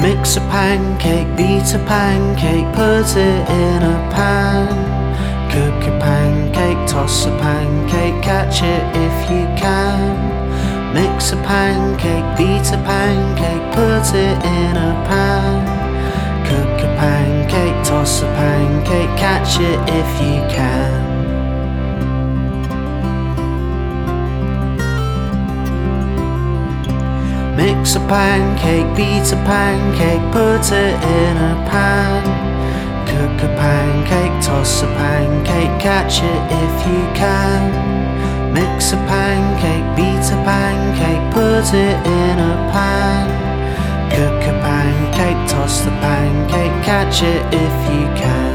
Mix a pancake, beat a pancake, put it in a pan. Cook a pancake, toss a pancake, catch it if you can. Mix a pancake, beat a pancake, put it in a pan. Cook a pancake, toss a pancake, catch it if you can. Mix a pancake, beat a pancake, put it in a pan. Cook a pancake, toss a pancake, catch it if you can. Mix a pancake, beat a pancake, put it in a pan. Cook a pancake, toss the pancake, catch it if you can.